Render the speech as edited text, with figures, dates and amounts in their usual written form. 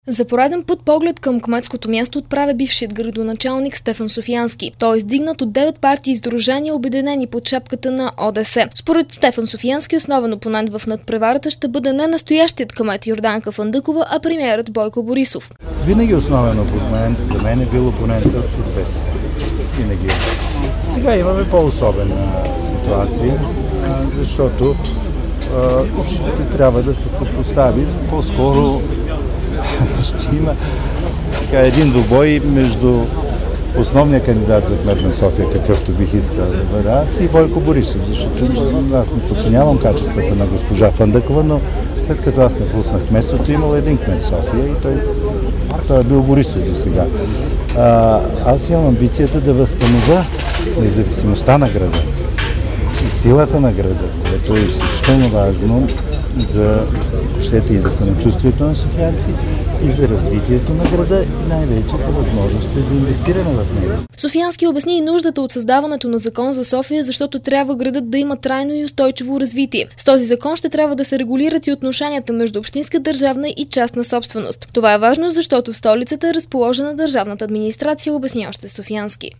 За пореден път поглед към кметското място отправя бившият градоначалник Стефан Софиянски. Той е издигнат от 9 партии и сдружения, обединени под шапката на ОДС. Според Стефан Софиянски, основен опонент в надпреварата ще бъде не настоящият кмет Йорданка Фандъкова, а премиерът Бойко Борисов. Винаги основен опонент за мен е бил опонентът от БСП. Винаги. Сега имаме по-особена ситуация, защото ще трябва да се съпоставим. По-скоро ще има един двубой между основния кандидат за кмет на София, какъвто бих искал да бъда аз, и Бойко Борисов, защото аз не подценявам качествата на госпожа Фандъкова, но след като аз напуснах местото, имал един кмет София и той е бил Борисов до сега. Аз имам амбицията да възстановя независимостта на града и силата на града, което е изключително важно и за самочувствието на софиянци, и за развитието на града, и най-вече за възможностите за инвестиране в него. Софиянски обясни и нуждата от създаването на закон за София, защото трябва градът да има трайно и устойчиво развитие. С този закон ще трябва да се регулират и отношенията между общинска, държавна и частна собственост. Това е важно, защото в столицата е разположена държавната администрация, обясни още Софиянски.